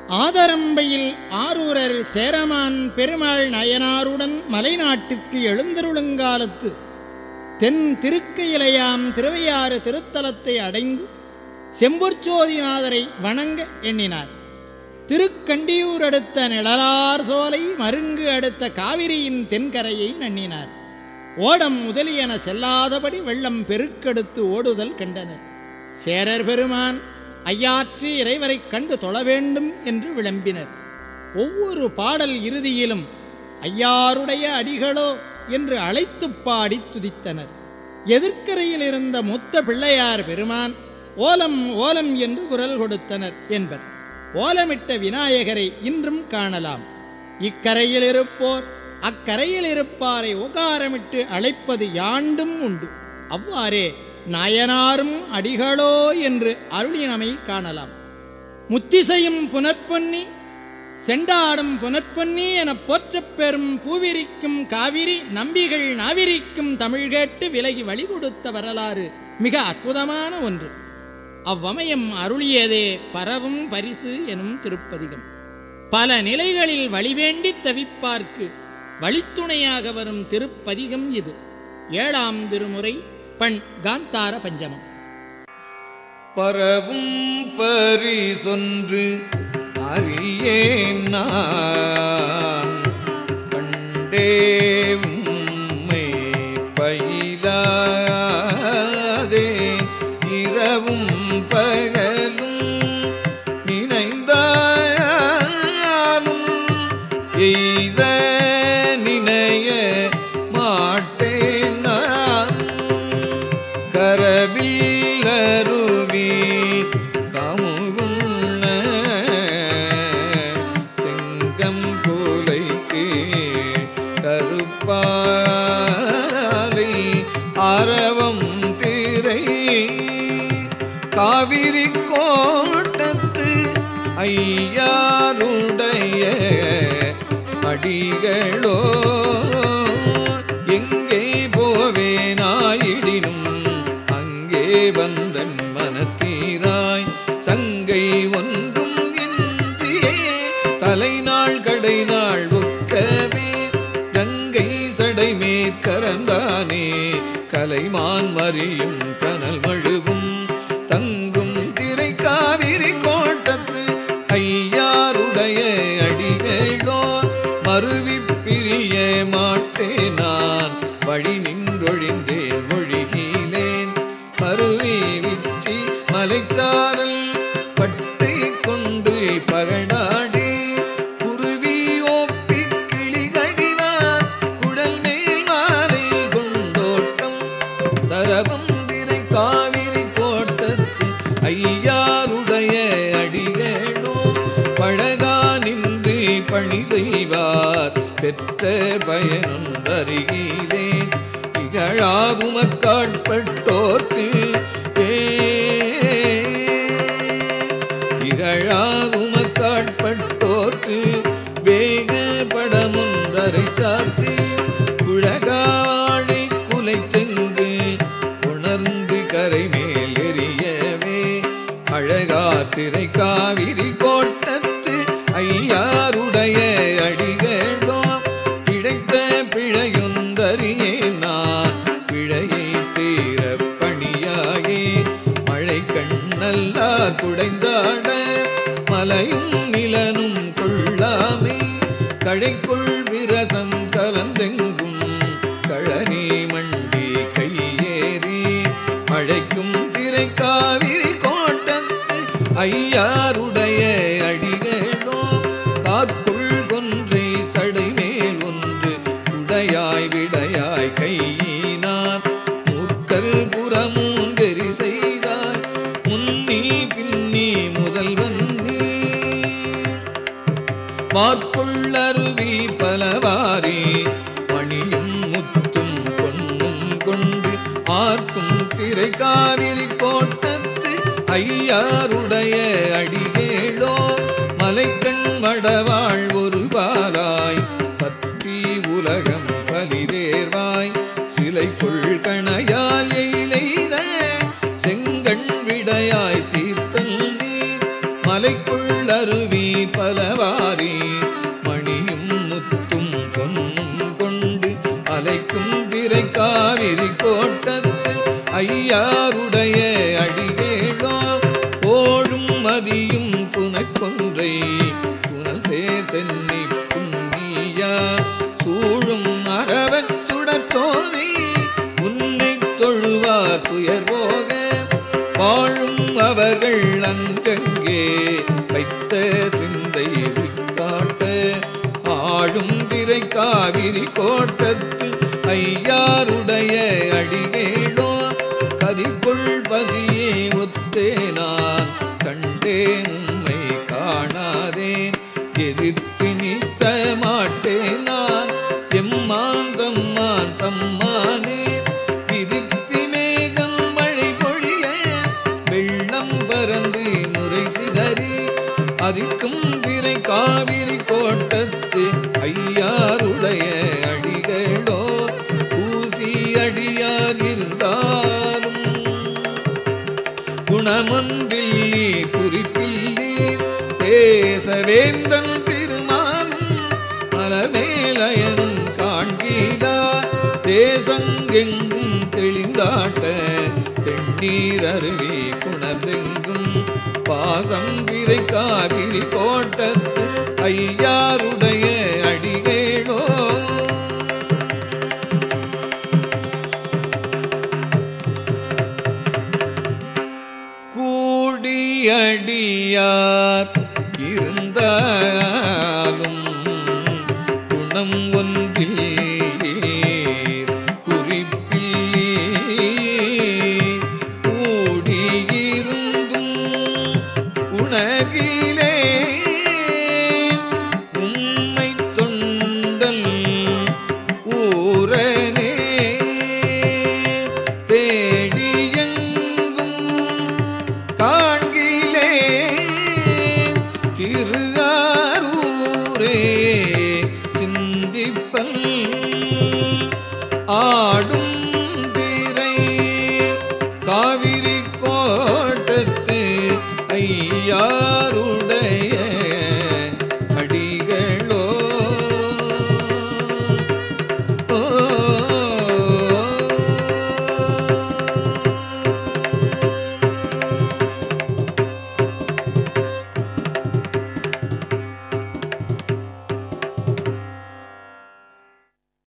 ஆதரம்பையில் ஆரூரர் சேரமான் பெருமாள் நயனாருடன் மலைநாட்டிற்கு எழுந்தருளுங்காலத்து தென் திருக்கையிலையாம் திருவையாறு திருத்தலத்தை அடைந்து செம்பொற்சோதிநாதரை வணங்க எண்ணினார். திருக்கண்டியூர் அடுத்த நிழலார் சோலை மருங்கு அடுத்த காவிரியின் தென்கரையை நண்ணினார். ஓடம் முதலியன செல்லாதபடி வெள்ளம் பெருக்கெடுத்து ஓடுதல் கண்டனர். சேரர் பெருமான் ஐயாற்று இறைவரைக் கண்டு தொழ வேண்டும் என்று விளம்பினர். ஒவ்வொரு பாடல் இறுதியிலும் ஐயாருடைய அடிகளோ என்று அழைத்துப் பாடி துதித்தனர். எதிர்க்கரையில் இருந்த மொத்த பிள்ளையார் பெருமான் ஓலம் ஓலம் என்று குரல் கொடுத்தனர் என்பர். ஓலமிட்ட விநாயகரை இன்றும் காணலாம். இக்கரையில் இருப்போர் அக்கரையில் இருப்பாரை ஓகாரமிட்டு அழைப்பது யாண்டும் உண்டு. அவ்வாறே நாயனாரும் அடிகளோ என்று அருளினமை காணலாம். முத்திசையும் புனற்பொன்னி செண்டாடும் புனற்பொன்னி எனப் போற்றப் பெறும் பூவிரிக்கும் காவிரி நம்பிகள் நாவிரிக்கும் தமிழ் கேட்டு விலகி வழி கொடுத்த வரலாறு மிக அற்புதமான ஒன்று. அவ்வமயம் அருளியதே பரவும் பரிசு எனும் திருப்பதிகம். பல நிலைகளில் வழிவேண்டி தவிப்பார்க்கு வழித்துணையாக வரும் திருப்பதிகம் இது. 7ஆம் திருமுறை, பண் காந்தார பஞ்சமம். பரவும் பரிசொன்று அறியேன் நான் கண்டே உம்மை பயிலாதே இரவும் பகலும் நினைந்தாலும் எய்த நினைய மாட்டேன் நான் கரவில் அருவி கமுகுள்ள தெங்கம் கோலைக்கு கருப்பாலை அரவம் திரை காவிரி கோட்டத்து ஐயாருடைய அடிகளோ எங்கே போவேனாயிடினும் அங்கே வந்தன் மனத்தீராய் சங்கை ஒன்றும் இன்றியே தலைநாள் கடைநாள் ஒக்கவே கங்கை சடை மேற்கரந்தானே கலைமான் மறியும் கனல் மழுவும் தங்கும் திரை காவிரி கோட்டத்து ஐயாருடைய அடிகளோ மருவி பிரிய மாட்டேன் நான் வழி நின்றொழிந்தேன் மொழிகிலேன் மருவி விச்சி மலைச்சாரல் பட்டை கொண்டு பகடாடி குருவி ஓப்பி கிளிகளினார் குடல் மேல் மாலை கொண்டோட்டம் தரவம் திரை காவிரி கோட்டத்து ஐயாருடைய அடிகளோ பழகா நின்று பணி செய்வார் பெற்ற பயனொன்றறிகிறேன் இகழாகுமக்காட்பட்டோர்க்கு இகழாகுமக்காட்பட்டோர்க்கு வேக படமொன்றரை சாத்தி குழகாழை குலை தெங்கு உணர்ந்து கரை மேல் எரியவே அழகா திரை காவிரி கோட்டத்து ஐயாருடைய அடிகளோ கிடைத்த பிழையொன்றறியே நான் பிழையை தீர பணியாகே மழை கண்ணல்லா குடைந்தாட மலையும் நிலனும் கொள்ளாமே கழைக்குள் விரசம் கலந்தெங்கும் கழனி மண்டி கையேறி மழைக்கும் திரை காவிரி கோட்டத்து ஐயாருடைய அடிகளோ காற்குள் கொன்றை சடை மேல் ஒன்று உடையாய் விடையாய் கையினார் முக்கல் புறமூன் வெறி செய்தாய் முன்னி பின்னி முதல்வன் நீ மாற்கொள்ளருவி பலவாரி மணியும் முத்தும் பொன்னும் கொண்டு ஆர்க்கும் திரை காவிரி கோட்டத்து ஐயாருடைய அடிகளோ மலைக்கண் மடவாள் ஒரு பாலாய் பற்றி உலகம் பலிதேர்வாய் சிலைக்குள் கணையால் எயிலைத செங்கண் விடையாய் தீர்த்தல் நீர் மலைக்குள்ளருவி பலவாரி மணியும் முத்தும் பொன்னும் கொண்டு அலைக்கும் திரை காவிரி கோட்டத்து ஐயாருடைய அடிகேளோ போழும் மதியும் புனக்கொன்றை புனல் சேர் சென்னி புண்ணியா சூழும் அரவச் சுடத்தோதி உன்னை தொழுவார் துயர் போக வாழும் அவர்கள் அங்கங்கே வைத்த சிந்தை காட்ட ஆடும் திரை காவிரி கோட்டத்து ஐயாருடைய அடிகேளோ கதிக்குள் பசியே ஒத்தே நான் கண்டேன் உம்மை காணாதேன் எதிர்த்து நீத்த மாட்டேன் நான் எம்மான் தம்மான் தம்மானே விதிர்த்தி மேகம் மழை பொழிய வெள்ளம் பறந்து முறை சிதறி அதிக்கும் திரை காவிரி கோட்டத்து ஐயாருடைய அடிகளோ ஊசி அடியார் இருந்தாலும் குணமொன்றில்லி குறிப்பில்லி தேசவேந்தன் திருமாலும் மலமேலயனும் காண்கீடா தேசங்கெங்கும் தெளிந்தாட்ட தென்னீர் அருவி குணர்ந்தெங்கும் பாசம் திரை காவிரி கோட்டத்து ஐயாருடைய அடிகேளோ கூடியடியார் இருந்தாலும் குணம் ஒன்றில் குறிப்பில் கூடியிருந்தும் உணகிலே